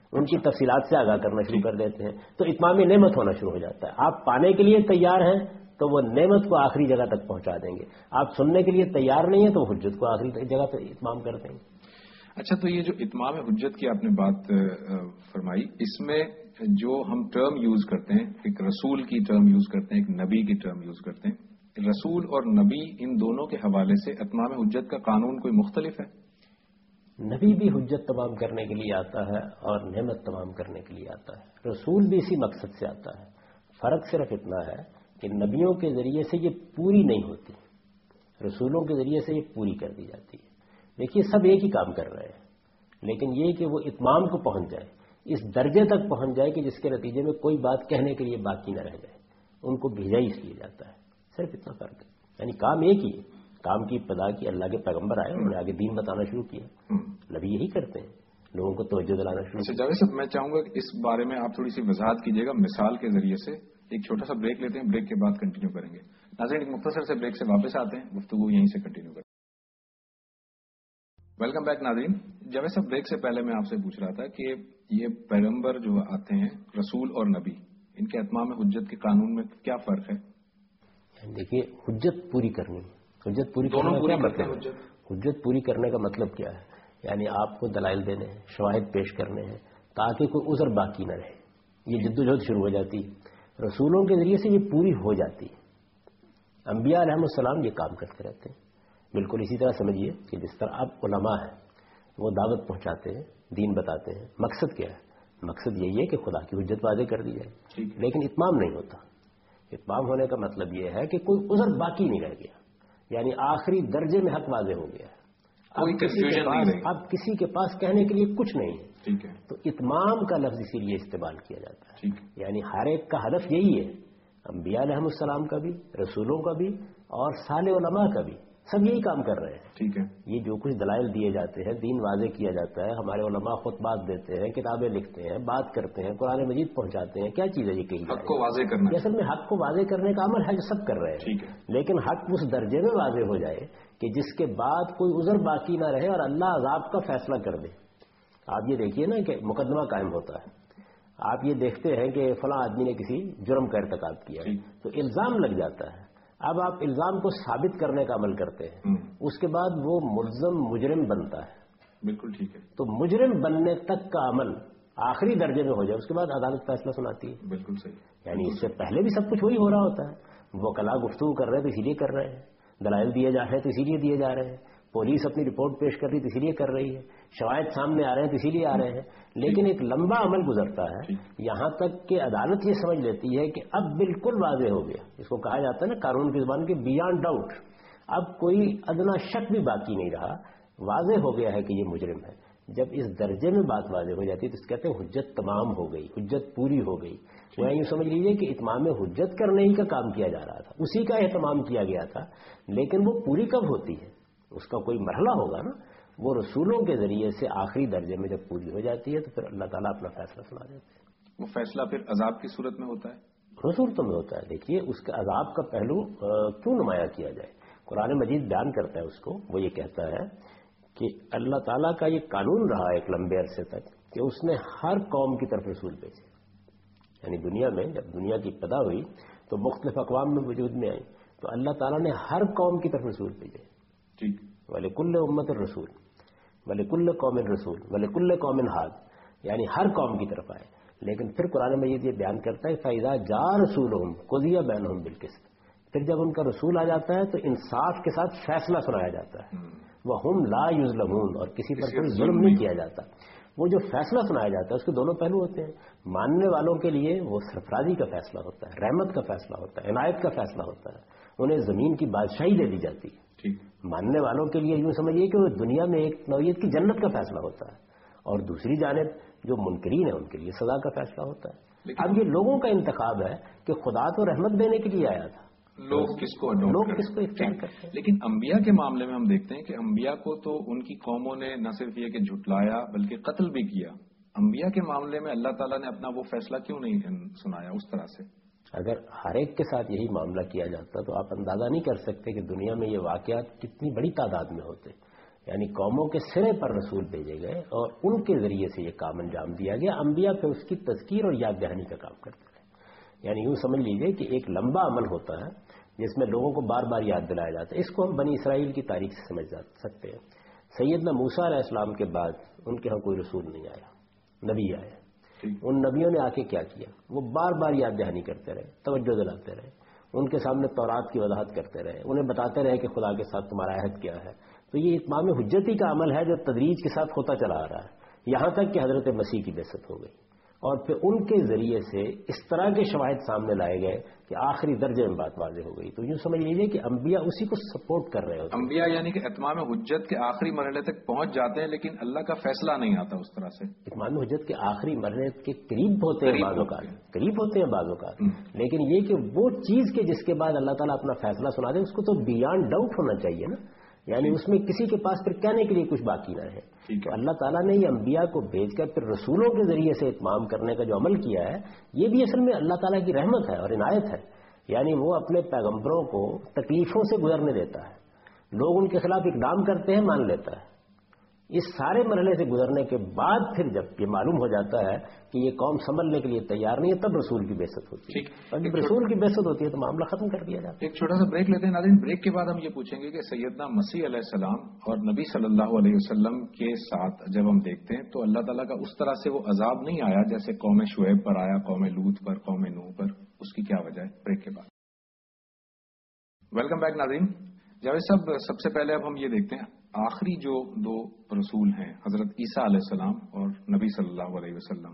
ان کی تفصیلات سے آگاہ کرنا شروع کر دیتے ہیں، تو اتمام نعمت ہونا شروع ہو جاتا ہے. آپ پانے کے لیے تیار ہیں تو وہ نعمت کو آخری جگہ تک پہنچا دیں گے، آپ سننے کے لیے تیار نہیں ہیں تو حجت کو آخری جگہ تک اتمام کر دیں گے. اچھا، تو یہ جو اتمام حجت کی آپ نے بات فرمائی، اس میں جو ہم ٹرم یوز کرتے ہیں، ایک رسول کی ٹرم یوز کرتے ہیں، ایک نبی کی ٹرم یوز کرتے ہیں. رسول اور نبی ان دونوں کے حوالے سے اتمام حجت کا قانون کوئی مختلف ہے؟ نبی بھی حجت تمام کرنے کے لیے آتا ہے اور نعمت تمام کرنے کے لیے آتا ہے، رسول بھی اسی مقصد سے آتا ہے. فرق صرف اتنا ہے کہ نبیوں کے ذریعے سے یہ پوری نہیں ہوتی، رسولوں کے ذریعے سے یہ پوری کر دی جاتی ہے. دیکھیے سب ایک ہی کام کر رہے ہیں، لیکن یہ کہ وہ اتمام کو پہنچ جائے، اس درجے تک پہنچ جائے کہ جس کے نتیجے میں کوئی بات کہنے کے لیے باقی نہ رہ جائے، ان کو بھیجا ہی اس لیے جاتا ہے. صرف اتنا فرق ہے، یعنی کام ایک ہی ہے. کام کی ابتدا کی اللہ کے پیغمبر آئے، انہوں نے آگے دین بتانا شروع کیا. نبی یہی کرتے ہیں، لوگوں کو توجہ دلانا شروع کیا. جاوید صاحب، میں چاہوں گا کہ اس بارے میں آپ تھوڑی سی وضاحت کیجیے گا مثال کے ذریعے سے. ایک چھوٹا سا بریک لیتے ہیں، بریک کے بعد کنٹینیو کریں گے. ناظرین، ایک مختصر سے بریک سے واپس آتے ہیں، گفتگو یہیں سے کنٹینیو کریں. ویلکم بیک ناظرین. جاوید صاحب، بریک سے پہلے میں آپ سے پوچھ رہا تھا کہ یہ پیغمبر جو آتے ہیں، رسول اور نبی، ان کے اتمام حجت کے قانون میں کیا فرق ہے؟ دیکھیے، حجت پوری کرنی، حجت پوری کرنے کا کیا مطلب ہے؟ حجت پوری کرنے کا مطلب کیا ہے؟ یعنی آپ کو دلائل دینے ہیں، شواہد پیش کرنے ہیں تاکہ کوئی عذر باقی نہ رہے. یہ جدوجہد شروع ہو جاتی ہے، رسولوں کے ذریعے سے یہ پوری ہو جاتی ہے. انبیاء علیہ السلام یہ کام کرتے رہتے ہیں. بالکل اسی طرح سمجھیے کہ جس طرح آپ علماء ہیں، وہ دعوت پہنچاتے ہیں، دین بتاتے ہیں. مقصد کیا ہے؟ مقصد یہی ہے کہ خدا کی حجت واضح کر دی جائے، لیکن اتمام نہیں ہوتا. اتمام ہونے کا مطلب یہ ہے کہ کوئی عذر باقی نہیں رہ گیا، یعنی آخری درجے میں حق واضح ہو گیا. اب کسی کے پاس اب کسی کے پاس کہنے کے لیے کچھ نہیں ہے. تو اتمام کا لفظ اسی لیے استعمال کیا جاتا ہے. یعنی ہر ایک کا ہدف یہی ہے، انبیاء علیہ السلام کا بھی، رسولوں کا بھی، اور صالح علماء کا بھی، سب یہی کام کر رہے ہیں. ٹھیک ہے. یہ جو کچھ دلائل دیے جاتے ہیں، دین واضح کیا جاتا ہے، ہمارے علماء خطبات دیتے ہیں، کتابیں لکھتے ہیں، بات کرتے ہیں، قرآن مجید پہنچاتے ہیں. کیا چیز ہے یہ؟ کہی حق کو واضح کرنا. اصل میں حق کو واضح کرنے کا عمل ہے جو سب کر رہے ہیں. ٹھیک ہے. لیکن حق اس درجے میں واضح ہو جائے کہ جس کے بعد کوئی عذر باقی نہ رہے اور اللہ عذاب کا فیصلہ کر دے. آپ یہ دیکھیے نا کہ مقدمہ قائم ہوتا ہے، آپ یہ دیکھتے ہیں کہ فلاں آدمی نے کسی جرم کا ارتکاب کیا ہے تو الزام لگ جاتا ہے. اب آپ الزام کو ثابت کرنے کا عمل کرتے ہیں، اس کے بعد وہ ملزم مجرم بنتا ہے. بالکل ٹھیک ہے. تو مجرم بننے تک کا عمل آخری درجے میں ہو جائے، اس کے بعد عدالت فیصلہ سناتی ہے. بالکل صحیح. یعنی اس سے پہلے بھی سب کچھ وہی ہو رہا ہوتا ہے. وہ کلا گفتگو کر رہے ہیں تو اسی لیے کر رہے ہیں، دلائل دیے جا رہے ہیں تو اسی لیے دیے جا رہے ہیں، پولیس اپنی رپورٹ پیش کر رہی تو اسی لیے کر رہی ہے، شواہد سامنے آ رہے ہیں تو اسی لیے آ رہے ہیں. لیکن ایک لمبا عمل گزرتا ہے یہاں تک کہ عدالت یہ سمجھ لیتی ہے کہ اب بالکل واضح ہو گیا. اس کو کہا جاتا ہے نا قانون کی زبان کے بیانڈ ڈاؤٹ، اب کوئی ادنا شک بھی باقی نہیں رہا، واضح ہو گیا ہے کہ یہ مجرم ہے. جب اس درجے میں بات واضح ہو جاتی ہے تو اس کہتے ہیں حجت تمام ہو گئی، حجت پوری ہو گئی. وہ یوں سمجھ لیجیے کہ اتمام حجت کرنے ہی کا کام کیا جا رہا تھا، اسی کا اہتمام کیا گیا تھا. لیکن وہ پوری کب ہوتی ہے؟ اس کا کوئی مرحلہ ہوگا نا. وہ رسولوں کے ذریعے سے آخری درجے میں جب پوری ہو جاتی ہے تو پھر اللہ تعالیٰ اپنا فیصلہ سنا دیتے ہیں. وہ فیصلہ پھر عذاب کی صورت میں ہوتا ہے؟ دو صورتوں میں ہوتا ہے. دیکھیے اس کے عذاب کا پہلو کیوں نمایاں کیا جائے؟ قرآن مجید بیان کرتا ہے اس کو. وہ یہ کہتا ہے کہ اللہ تعالیٰ کا یہ قانون رہا ایک لمبے عرصے تک کہ اس نے ہر قوم کی طرف رسول بھیجے. یعنی دنیا میں جب دنیا کی ابتدا ہوئی تو مختلف اقوام میں وجود میں آئی تو اللہ تعالیٰ نے ہر قوم کی طرف رسول بھیجے. ٹھیک. وَلِكُلِّ أُمَّةٍ رَسُولٌ وَلِكُلِّ قَوْمٍ رَسُولٌ وَلِكُلِّ قَوْمٍ هَادٍ، یعنی ہر قوم کی طرف آئے. لیکن پھر قرآن مجید یہ بیان کرتا ہے فَإِذَا جَاءَ رَسُولُهُمْ قُضِيَ بَيْنَهُمْ بِالْقِسْطِ، پھر جب ان کا رسول آ جاتا ہے تو انصاف کے ساتھ فیصلہ سنایا جاتا ہے. وَهُمْ لَا يُظْلَمُونَ، اور کسی پر کوئی ظلم نہیں کیا جاتا. وہ جو فیصلہ سنایا جاتا ہے اس کے دونوں پہلو ہوتے ہیں. ماننے والوں کے لیے وہ سرفرازی کا فیصلہ ہوتا ہے، رحمت کا فیصلہ ہوتا ہے، عنایت کا فیصلہ ہوتا ہے، انہیں زمین کی بادشاہی دے دی جاتی ہے. ماننے والوں کے لیے یوں سمجھیے کہ وہ دنیا میں ایک نوعیت کی جنت کا فیصلہ ہوتا ہے، اور دوسری جانب جو منکرین ہیں ان کے لیے سزا کا فیصلہ ہوتا ہے. اب یہ لوگوں کا انتخاب ہے کہ خدا تو رحمت دینے کے لیے آیا تھا، لوگ کس کو لوگ کس کو اختیار کرتے ہیں. لیکن انبیاء کے معاملے میں ہم دیکھتے ہیں کہ انبیاء کو تو ان کی قوموں نے نہ صرف یہ کہ جھٹلایا بلکہ قتل بھی کیا. انبیاء کے معاملے میں اللہ تعالیٰ نے اپنا وہ فیصلہ کیوں نہیں سنایا اس طرح سے؟ اگر ہر ایک کے ساتھ یہی معاملہ کیا جاتا تو آپ اندازہ نہیں کر سکتے کہ دنیا میں یہ واقعات کتنی بڑی تعداد میں ہوتے. یعنی قوموں کے سرے پر رسول بھیجے گئے اور ان کے ذریعے سے یہ کام انجام دیا گیا. انبیاء پہ اس کی تذکیر اور یاد دہانی کا کام کرتے رہے. یعنی یوں سمجھ لیجئے کہ ایک لمبا عمل ہوتا ہے جس میں لوگوں کو بار بار یاد دلایا جاتا ہے. اس کو ہم بنی اسرائیل کی تاریخ سے سمجھ سکتے ہیں. سیدنا موسیٰ علیہ السلام کے بعد ان کے ہاں کوئی رسول نہیں آیا, نبی آیا. ان نبیوں نے آ کے کیا کیا؟ وہ بار بار یاد دہانی کرتے رہے, توجہ دلاتے رہے, ان کے سامنے تورات کی وضاحت کرتے رہے, انہیں بتاتے رہے کہ خدا کے ساتھ تمہارا عہد کیا ہے. تو یہ اتمام حجتی کا عمل ہے جو تدریج کے ساتھ ہوتا چلا آ رہا ہے یہاں تک کہ حضرت مسیح کی بعثت ہو گئی. اور پھر ان کے ذریعے سے اس طرح کے شواہد سامنے لائے گئے کہ آخری درجے میں بات واضح ہو گئی. تو یوں سمجھ لیجیے کہ انبیاء اسی کو سپورٹ کر رہے ہوتے ہیں. انبیاء یعنی کہ اتمام حجت کے آخری مرحلے تک پہنچ جاتے ہیں لیکن اللہ کا فیصلہ نہیں آتا اس طرح سے. اتمام حجت کے آخری مرحلے کے قریب ہوتے ہیں بعض اوقات, قریب ہوتے ہیں بعض اوقات, لیکن یہ کہ وہ چیز کے جس کے بعد اللہ تعالیٰ اپنا فیصلہ سنا دے اس کو تو بیانڈ ڈاؤٹ ہونا چاہیے نا. یعنی اس میں کسی کے پاس پھر کہنے کے لیے کچھ باقی نہ ہے. تو اللہ تعالیٰ نے یہ انبیاء کو بھیج کر پھر رسولوں کے ذریعے سے اتمام کرنے کا جو عمل کیا ہے یہ بھی اصل میں اللہ تعالیٰ کی رحمت ہے اور عنایت ہے. یعنی وہ اپنے پیغمبروں کو تکلیفوں سے گزرنے دیتا ہے. لوگ ان کے خلاف اقدام کرتے ہیں, مان لیتا ہے. اس سارے مرحلے سے گزرنے کے بعد پھر جب یہ معلوم ہو جاتا ہے کہ یہ قوم سنبھلنے کے لیے تیار نہیں ہے تب رسول کی بعثت ہوتی ہے. اور جب رسول کی بعثت ہوتی ہے تو معاملہ ختم کر دیا جاتا ہے. ایک چھوٹا سا بریک لیتے ہیں ناظرین. بریک کے بعد ہم یہ پوچھیں گے کہ سیدنا مسیح علیہ السلام اور نبی صلی اللہ علیہ وسلم کے ساتھ جب ہم دیکھتے ہیں تو اللہ تعالیٰ کا اس طرح سے وہ عذاب نہیں آیا جیسے قوم شعیب پر آیا, قوم لوط پر, قوم نوح پر. اس کی کیا وجہ ہے؟ بریک کے بعد. ویلکم بیک ناظرین. جاوید صاحب, سب سے پہلے اب ہم یہ دیکھتے ہیں آخری جو دو رسول ہیں حضرت عیسیٰ علیہ السلام اور نبی صلی اللہ علیہ وسلم,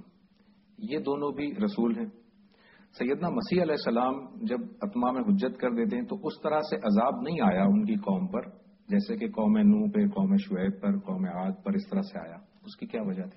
یہ دونوں بھی رسول ہیں. سیدنا مسیح علیہ السلام جب اتمام حجت کر دیتے ہیں تو اس طرح سے عذاب نہیں آیا ان کی قوم پر جیسے کہ قوم نوح پہ, قوم شعیب پر, قوم عاد پر اس طرح سے آیا. اس کی کیا وجہ تھی؟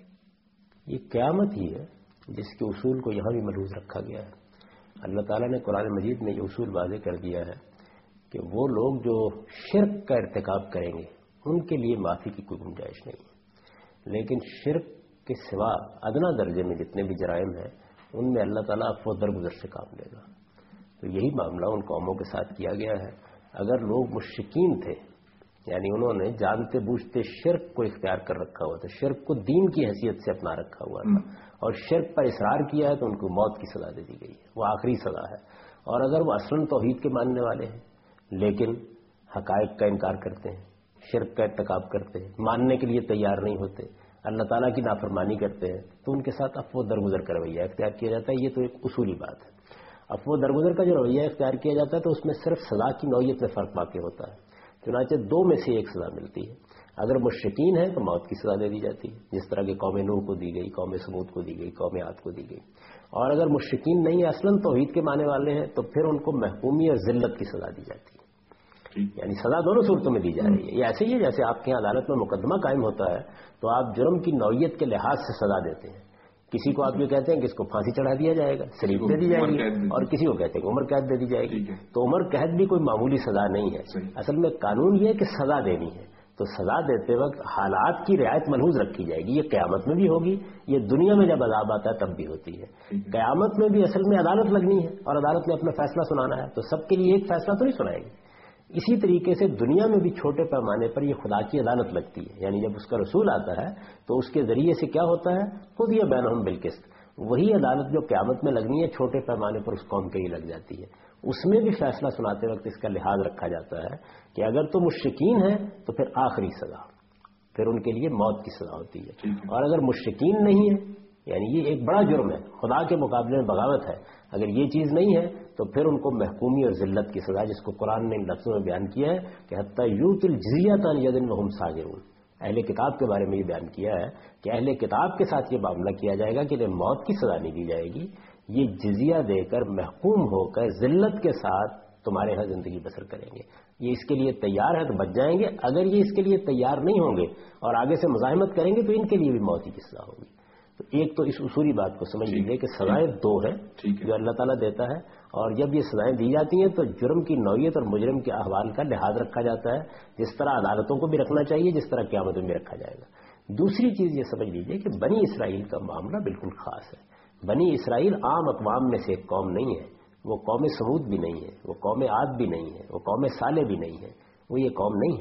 یہ قیامت ہی ہے جس کے اصول کو یہاں بھی ملحوظ رکھا گیا ہے. اللہ تعالیٰ نے قرآن مجید میں یہ اصول واضح کر دیا ہے کہ وہ لوگ جو شرک کا ارتکاب کریں گے ان کے لیے معافی کی کوئی گنجائش نہیں ہے. لیکن شرک کے سوا ادنا درجے میں جتنے بھی جرائم ہیں ان میں اللہ تعالیٰ افو درگزر سے کام لے گا. تو یہی معاملہ ان قوموں کے ساتھ کیا گیا ہے. اگر لوگ مشرکین تھے یعنی انہوں نے جانتے بوجھتے شرک کو اختیار کر رکھا ہوا تھا, شرک کو دین کی حیثیت سے اپنا رکھا ہوا تھا اور شرک پر اصرار کیا ہے تو ان کو موت کی سزا دے دی گئی ہے. وہ آخری سزا ہے. اور اگر وہ اصلاً توحید کے ماننے والے ہیں لیکن حقائق کا انکار کرتے ہیں, شرک کا ارتکاب کرتے ہیں, ماننے کے لیے تیار نہیں ہوتے, اللہ تعالیٰ کی نافرمانی کرتے ہیں تو ان کے ساتھ افو درگزر کا رویہ اختیار کیا جاتا ہے. یہ تو ایک اصولی بات ہے. افو درگزر کا جو رویہ اختیار کیا جاتا ہے تو اس میں صرف سزا کی نوعیت میں فرق واقع ہوتا ہے. چنانچہ دو میں سے ایک سزا ملتی ہے. اگر مشرکین ہیں تو موت کی سزا دے دی جاتی ہے جس طرح کہ قوم نوح کو دی گئی, قوم سمود کو دی گئی, قوم عاد کو دی گئی. اور اگر مشرکین نہیں ہیں, اصلاً توحید کے ماننے والے ہیں, تو پھر ان کو محکومی اور ذلت کی سزا دی جاتی ہے. یعنی سزا دونوں صورتوں میں دی جا رہی ہے. یہ ایسے ہی ہے جیسے آپ کے یہاں عدالت میں مقدمہ قائم ہوتا ہے تو آپ جرم کی نوعیت کے لحاظ سے سزا دیتے ہیں. کسی کو آپ یہ کہتے ہیں کہ اس کو پھانسی چڑھا دیا جائے گا, سلیب دے دی جائے گی, اور کسی کو کہتے ہیں کہ عمر قید دے دی جائے گی. تو عمر قید بھی کوئی معمولی سزا نہیں ہے. اصل میں قانون یہ ہے کہ سزا دینی ہے. تو سزا دیتے وقت حالات کی رعایت ملحوظ رکھی جائے گی. یہ قیامت میں بھی ہوگی, یہ دنیا میں جب عذاب آتا ہے تب بھی ہوتی ہے. قیامت میں بھی اصل میں عدالت لگنی ہے اور عدالت نے اپنا فیصلہ سنانا ہے, تو سب کے لیے ایک فیصلہ تو نہیں سنائے گی. اسی طریقے سے دنیا میں بھی چھوٹے پیمانے پر یہ خدا کی عدالت لگتی ہے. یعنی جب اس کا رسول آتا ہے تو اس کے ذریعے سے کیا ہوتا ہے, خود یہ بینہم بالقسط. وہی عدالت جو قیامت میں لگنی ہے چھوٹے پیمانے پر اس قوم کے ہی لگ جاتی ہے. اس میں بھی فیصلہ سناتے وقت اس کا لحاظ رکھا جاتا ہے کہ اگر تو مشرکین ہیں تو پھر آخری سزا, پھر ان کے لیے موت کی سزا ہوتی ہے. اور اگر مشرکین نہیں ہیں یعنی یہ ایک بڑا جرم ہے, خدا کے مقابلے میں بغاوت ہے, اگر یہ چیز نہیں ہے تو پھر ان کو محکومی اور ذلت کی سزا, جس کو قرآن نے ان لفظوں میں بیان کیا ہے کہ حتی یؤتی الجزیۃ عن ید وہم صاغرون. اہل کتاب کے بارے میں یہ بیان کیا ہے کہ اہل کتاب کے ساتھ یہ معاملہ کیا جائے گا کہ انہیں موت کی سزا نہیں دی جائے گی, یہ جزیہ دے کر محکوم ہو کر ذلت کے ساتھ تمہارے یہاں زندگی بسر کریں گے. یہ اس کے لیے تیار ہے تو بچ جائیں گے, اگر یہ اس کے لیے تیار نہیں ہوں گے اور آگے سے مزاحمت کریں گے تو ان کے لیے بھی موت کی سزا ہوگی. تو ایک تو اس اصولی بات کو سمجھ لیجیے کہ سزائیں دو ہیں جو اللہ تعالیٰ دیتا ہے, اور جب یہ سزائیں دی جاتی ہیں تو جرم کی نوعیت اور مجرم کے احوال کا لحاظ رکھا جاتا ہے, جس طرح عدالتوں کو بھی رکھنا چاہیے جس طرح قیامت میں بھی رکھا جائے گا. دوسری چیز یہ سمجھ لیجیے کہ بنی اسرائیل کا معاملہ بالکل خاص ہے. بنی اسرائیل عام اقوام میں سے ایک قوم نہیں ہے. وہ قوم سمود بھی نہیں ہے, وہ قوم عاد بھی نہیں ہے, وہ قوم صالح بھی نہیں ہے, وہ یہ قوم نہیں ہے.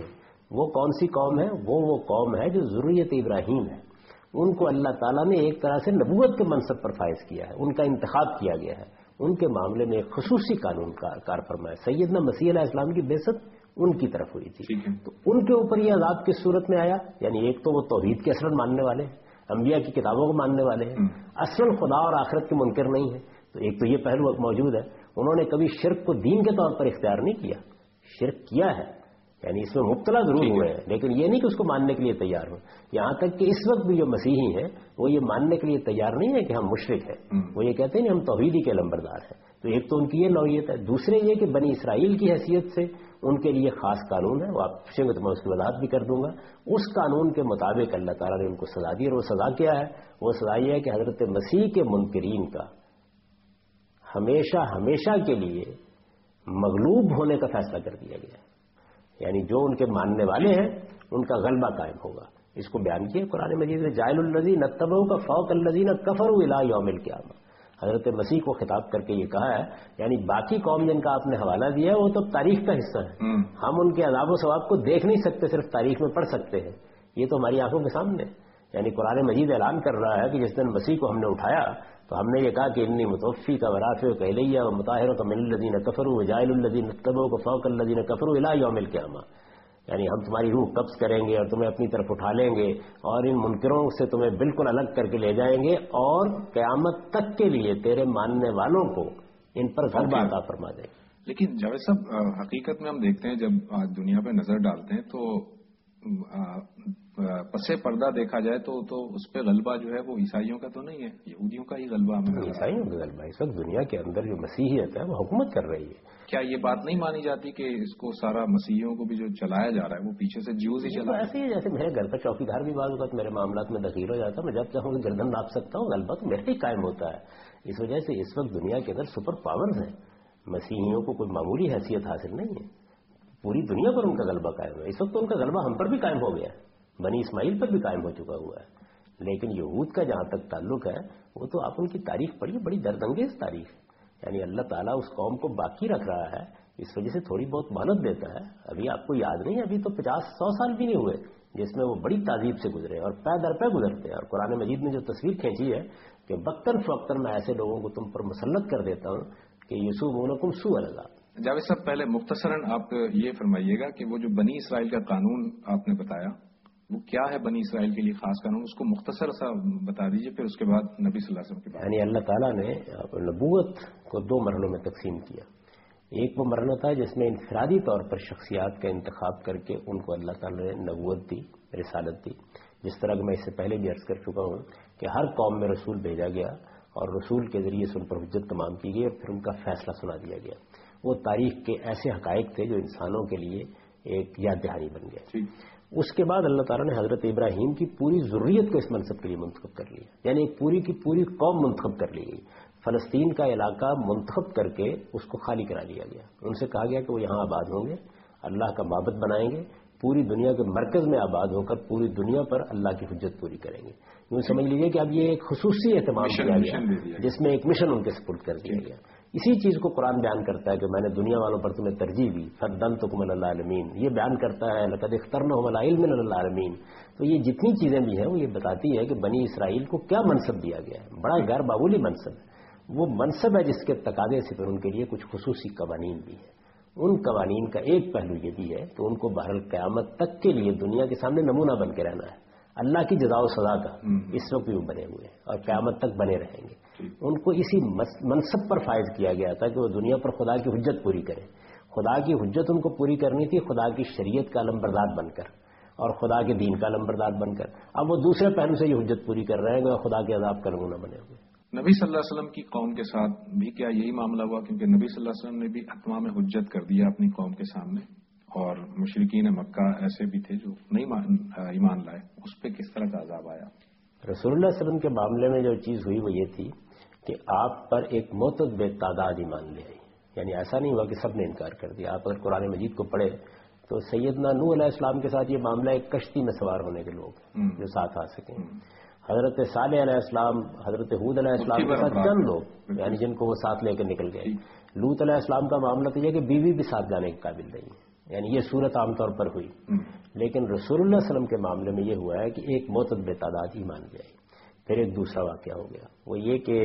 وہ کون سی قوم ہے؟ وہ وہ قوم ہے جو ذریت ابراہیم ہے. ان کو اللہ تعالیٰ نے ایک طرح سے نبوت کے منصب پر فائز کیا ہے، ان کا انتخاب کیا گیا ہے. ان کے معاملے میں ایک خصوصی قانون کار فرمایا. سیدنا مسیح علیہ السلام کی بعثت ان کی طرف ہوئی تھی، تو ان کے اوپر یہ عذاب کس صورت میں آیا؟ یعنی ایک تو وہ توحید کے اصلاً ماننے والے ہیں، انبیاء کی کتابوں کو ماننے والے ہیں، اصلاً خدا اور آخرت کے منکر نہیں ہیں. تو ایک تو یہ پہلو موجود ہے. انہوں نے کبھی شرک کو دین کے طور پر اختیار نہیں کیا. شرک کیا ہے، یعنی اس میں مبتلا ضرور ہوئے ہیں، لیکن یہ نہیں کہ اس کو ماننے کے لیے تیار ہوں. یہاں تک کہ اس وقت بھی جو مسیحی ہیں وہ یہ ماننے کے لیے تیار نہیں ہے کہ ہم مشرک ہیں. وہ یہ کہتے ہیں کہ ہم توحیدی کے علمبردار ہیں. تو ایک تو ان کی یہ نوعیت ہے. دوسرے یہ کہ بنی اسرائیل کی حیثیت سے ان کے لیے خاص قانون ہے، وہ آپ پوچھیں گے تو میں اس کی وضاحت بھی کر دوں گا. اس قانون کے مطابق اللہ تعالیٰ نے ان کو سزا دی، اور وہ سزا کیا ہے؟ وہ سزا یہ ہے کہ حضرت مسیح کے منکرین کا ہمیشہ ہمیشہ کے لیے مغلوب ہونے کا فیصلہ کر دیا گیا ہے. یعنی جو ان کے ماننے والے ہیں ان کا غلبہ قائم ہوگا. اس کو بیان کیا قرآن مجید میں، جاعل الذین اتبعوا کا فوق الذین کفروا الی یوم القیامہ. حضرت مسیح کو خطاب کر کے یہ کہا ہے، یعنی باقی قوم جن کا آپ نے حوالہ دیا ہے وہ تو تاریخ کا حصہ ہے. ہم ان کے عذاب و ثواب کو دیکھ نہیں سکتے، صرف تاریخ میں پڑھ سکتے ہیں. یہ تو ہماری آنکھوں کے سامنے. یعنی قرآن مجید اعلان کر رہا ہے کہ جس دن مسیح کو ہم نے اٹھایا تو ہم نے یہ کہا کہ انی متوفی کا ورافع کا الیہ و مطہر کا من الذین کفروا وجاعل الذین اتبعوا کا فوق الذین کفروا الی یوم القیامہ. یعنی ہم تمہاری روح قبض کریں گے اور تمہیں اپنی طرف اٹھا لیں گے اور ان منکروں سے تمہیں بالکل الگ کر کے لے جائیں گے، اور قیامت تک کے لیے تیرے ماننے والوں کو ان پر غلبہ عطا فرما دیں گے. لیکن جاوید صاحب، حقیقت میں ہم دیکھتے ہیں جب آج دنیا پہ نظر ڈالتے ہیں تو پس پردہ دیکھا جائے تو تو اس پہ غلبہ جو ہے وہ عیسائیوں کا تو نہیں ہے، یہودیوں کا ہی غلبہ ہمیں. عیسائیوں کا غلبہ اس وقت دنیا کے اندر جو مسیحیت ہے وہ حکومت کر رہی ہے. کیا یہ بات نہیں مانی جاتی کہ اس کو سارا مسیحیوں کو بھی جو چلایا جا رہا ہے وہ پیچھے سے جیوز ہی چلا؟ ایسے ہی جیسے میرے گھر کا چوکی دار بھی بعض اوقات میرے معاملات میں دخیل ہو جاتا ہے، میں جب چاہوں گی گردن ناپ سکتا ہوں، غلبہ تو میرے ہی قائم ہوتا ہے. اس وجہ سے اس وقت دنیا کے اندر سپر پاورز ہیں. مسیحیوں کو کوئی معمولی حیثیت حاصل نہیں ہے، پوری دنیا پر ان کا غلبہ قائم ہے. اس وقت تو ان کا غلبہ ہم پر بھی قائم ہو گیا ہے، بنی اسماعیل پر بھی قائم ہو چکا ہوا ہے. لیکن یہود کا جہاں تک تعلق ہے وہ تو آپ ان کی تاریخ پڑھیے، بڑی دردانگیز تاریخ ہے. یعنی اللہ تعالیٰ اس قوم کو باقی رکھ رہا ہے، اس وجہ سے تھوڑی بہت مہلت دیتا ہے. ابھی آپ کو یاد نہیں، ابھی تو پچاس سو سال بھی نہیں ہوئے جس میں وہ بڑی تعذیب سے گزرے اور پے در پے گزرتے ہیں. اور قرآن مجید نے جو تصویر کھینچی ہے کہ وقتاً فوقتاً میں ایسے لوگوں کو تم پر مسلط کر دیتا ہوں کہ یسومونکم سوء العذاب. جاوید صاحب، پہلے مختصراً آپ یہ فرمائیے گا کہ وہ جو بنی اسرائیل کا قانون آپ نے بتایا وہ کیا ہے؟ بنی اسرائیل کے لیے خاص قانون، اس کو مختصر سا بتا دیجئے، پھر اس کے بعد نبی صلی اللہ علیہ وسلم کی بات. یعنی اللہ تعالیٰ نے نبوت کو دو مرحلوں میں تقسیم کیا. ایک وہ مرحلہ تھا جس میں انفرادی طور پر شخصیات کا انتخاب کر کے ان کو اللہ تعالیٰ نے نبوت دی، رسالت دی. جس طرح کہ میں اس سے پہلے بھی عرض کر چکا ہوں کہ ہر قوم میں رسول بھیجا گیا اور رسول کے ذریعے سے ان پر حجت تمام کی گئی اور پھر ان کا فیصلہ سنا دیا گیا. وہ تاریخ کے ایسے حقائق تھے جو انسانوں کے لیے ایک یاد دہانی بن گئے. اس کے بعد اللہ تعالیٰ نے حضرت ابراہیم کی پوری ذریت کو اس منصب کے لیے منتخب کر لیا. یعنی پوری کی پوری قوم منتخب کر لی گئی. فلسطین کا علاقہ منتخب کر کے اس کو خالی کرا لیا گیا. ان سے کہا گیا کہ وہ یہاں آباد ہوں گے، اللہ کا معبد بنائیں گے، پوری دنیا کے مرکز میں آباد ہو کر پوری دنیا پر اللہ کی حجت پوری کریں گے. یوں سمجھ لیجیے کہ اب یہ ایک خصوصی اہتمام کیا گیا جس میں ایک مشن ان کے سپرد کر دیا گیا. اسی چیز کو قرآن بیان کرتا ہے کہ میں نے دنیا والوں پر تمہیں ترجیح دی، فضلتکم علی العالمین. یہ بیان کرتا ہے لقد اخترناہم علی علم من العالمین. تو یہ جتنی چیزیں بھی ہیں وہ یہ بتاتی ہے کہ بنی اسرائیل کو کیا منصب دیا گیا ہے. بڑا غیر معمولی منصب ہے. وہ منصب ہے جس کے تقاضے سے پھر ان کے لیے کچھ خصوصی قوانین بھی ہیں. ان قوانین کا ایک پہلو یہ بھی ہے کہ ان کو بہرحال قیامت تک کے لیے دنیا کے سامنے نمونہ بن کے رہنا ہے. اللہ کی جزا و سزا کا اس وقت بھی وہ بنے ہوئے ہیں اور قیامت تک بنے رہیں گے. ان کو اسی منصب پر فائز کیا گیا تھا کہ وہ دنیا پر خدا کی حجت پوری کریں. خدا کی حجت ان کو پوری کرنی تھی خدا کی شریعت کا علمبردار بن کر اور خدا کے دین کا علمبردار بن کر. اب وہ دوسرے پہلو سے یہ حجت پوری کر رہے ہیں کہ خدا کے عذاب کا نمونہ بنے ہوئے. نبی صلی اللہ علیہ وسلم کی قوم کے ساتھ بھی کیا یہی معاملہ ہوا؟ کیونکہ نبی صلی اللہ علیہ وسلم نے بھی اتمام حجت کر دیا اپنی قوم کے سامنے، اور مشرکین مکہ ایسے بھی تھے جو نہیں ایمان لائے. اس پہ کس طرح کا عذاب آیا؟ رسول اللہ صلی اللہ علیہ وسلم کے معاملے میں جو چیز ہوئی وہ یہ تھی کہ آپ پر ایک معتدل تعداد ایمان لے آئی. یعنی ایسا نہیں ہوا کہ سب نے انکار کر دیا. آپ اگر قرآن مجید کو پڑھے تو سیدنا نوح علیہ السلام کے ساتھ یہ معاملہ ایک کشتی میں سوار ہونے کے لوگ جو ساتھ آ سکیں. حضرت صالح علیہ السلام، حضرت حود علیہ السلام کے ساتھ چند لوگ یعنی جن کو وہ ساتھ لے کر نکل گئے. لوط علیہ السلام کا معاملہ تو یہ کہ بیوی بھی ساتھ جانے کے قابل نہیں ہے. یعنی یہ صورت عام طور پر ہوئی. لیکن رسول اللہ علیہ وسلم کے معاملے میں یہ ہوا ہے کہ ایک معتدل تعداد ایمان لے آئی. پھر ایک دوسرا واقعہ ہو گیا، وہ یہ کہ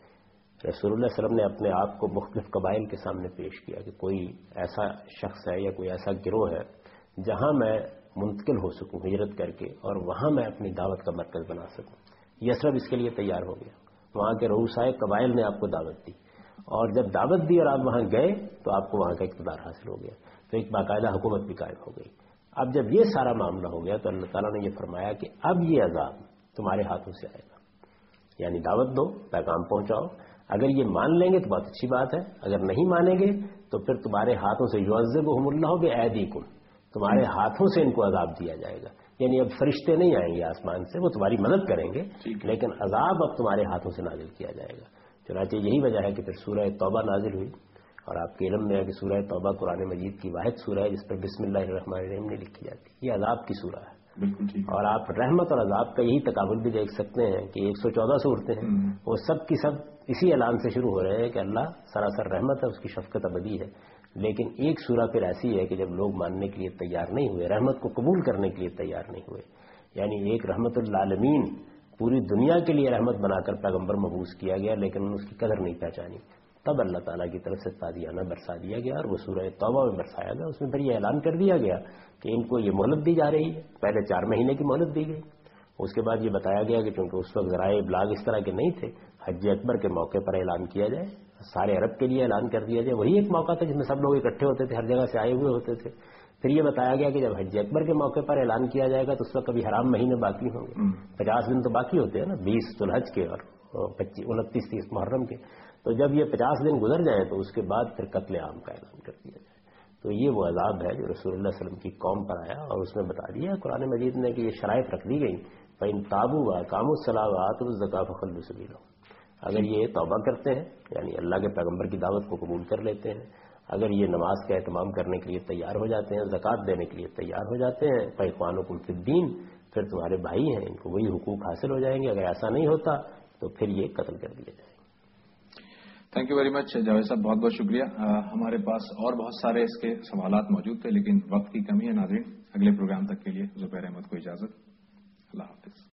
رسول اللہ علیہ وسلم نے اپنے آپ کو مختلف قبائل کے سامنے پیش کیا کہ کوئی ایسا شخص ہے یا کوئی ایسا گروہ ہے جہاں میں منتقل ہو سکوں ہجرت کر کے اور وہاں میں اپنی دعوت کا مرکز بنا سکوں. یثرب اس کے لیے تیار ہو گیا. وہاں کے رؤسائے قبائل نے آپ کو دعوت دی، اور جب دعوت دی اور آپ وہاں گئے تو آپ کو وہاں کا اقتدار حاصل ہو گیا، تو ایک باقاعدہ حکومت بھی قائم ہو گئی. اب جب یہ سارا معاملہ ہو گیا تو اللہ تعالیٰ نے یہ فرمایا کہ اب یہ عذاب تمہارے ہاتھوں سے آئے گا. یعنی دعوت دو، پیغام پہنچاؤ، اگر یہ مان لیں گے تو بہت اچھی بات ہے، اگر نہیں مانیں گے تو پھر تمہارے ہاتھوں سے یعذبہم اللہ بایدیکم، تمہارے ہاتھوں سے ان کو عذاب دیا جائے گا. یعنی اب فرشتے نہیں آئیں گے آسمان سے، وہ تمہاری مدد کریں گے لیکن عذاب اب تمہارے ہاتھوں سے نازل کیا جائے گا. چنانچہ یہی وجہ ہے کہ پھر سورہ توبہ نازل ہوئی، اور آپ کے علم میں ہے کہ سورہ توبہ قرآن مجید کی واحد سورہ ہے جس پر بسم اللہ الرحمن الرحیم نہیں لکھی جاتی. یہ عذاب کی سورہ ہے. اور آپ رحمت اور عذاب کا یہی تقابل بھی دیکھ سکتے ہیں کہ ایک سو چودہ صورتیں ہیں، وہ سب کی سب اسی اعلان سے شروع ہو رہے ہیں کہ اللہ سراسر رحمت ہے، اس کی شفقت ابدی ہے. لیکن ایک سورہ پھر ایسی ہے کہ جب لوگ ماننے کے لیے تیار نہیں ہوئے، رحمت کو قبول کرنے کے لیے تیار نہیں ہوئے، یعنی ایک رحمت للعالمین پوری دنیا کے لیے رحمت بنا کر پیغمبر مبعوث کیا گیا لیکن اس کی قدر نہیں پہچانی، تب اللہ تعالیٰ کی طرف سے تادیانہ برسا دیا گیا، اور وہ سورہ توبہ میں برسایا گیا. اس میں پھر یہ اعلان کر دیا گیا کہ ان کو یہ مہلت دی جا رہی ہے. پہلے چار مہینے کی مہلت دی گئی، اس کے بعد یہ بتایا گیا کہ چونکہ اس وقت ذرائع ابلاغ اس طرح کے نہیں تھے، حج اکبر کے موقع پر اعلان کیا جائے، سارے عرب کے لیے اعلان کر دیا جائے. وہی ایک موقع تھا جس میں سب لوگ اکٹھے ہوتے تھے، ہر جگہ سے آئے ہوئے ہوتے تھے. پھر یہ بتایا گیا کہ جب حج اکبر کے موقع پر اعلان کیا جائے گا تو اس وقت کبھی حرام مہینے باقی ہوں گے، پچاس دن تو باقی ہوتے ہیں نا، بیس ذوالحج کے اور پچیس انتیس تیس محرم کے. تو جب یہ پچاس دن گزر جائیں تو اس کے بعد پھر قتل عام کا اعلان کر دیا جائے. تو یہ وہ عذاب ہے جو رسول اللہ صلی اللہ علیہ وسلم کی قوم پر آیا، اور اس میں بتا دیا قرآن مجید نے کہ یہ شرائط رکھ دی گئی، فَإِن تَابُوا وَأَقَامُوا الصَّلَاةَ وَآتَوُا الزَّكَاةَ فَخَلُّوا سَبِيلَهُمْ. اگر یہ توبہ کرتے ہیں یعنی اللہ کے پیغمبر کی دعوت کو قبول کر لیتے ہیں، اگر یہ نماز کا اہتمام کرنے کے لیے تیار ہو جاتے ہیں، زکوٰۃ دینے کے لیے تیار ہو جاتے ہیں، فَإِخْوَانُكُمْ فِي الدِّينِ، پھر تمہارے بھائی ہیں، ان کو وہی حقوق حاصل ہو جائیں گے. اگر ایسا نہیں ہوتا تو پھر یہ قتل کر دیا جائے. Thank you very much Javed Sahab, بہت بہت شکریہ. ہمارے پاس اور بہت سارے اس کے سوالات موجود تھے لیکن وقت کی کمی ہے. ناظرین، اگلے پروگرام تک کے لیے زبیر احمد کو اجازت. اللہ حافظ.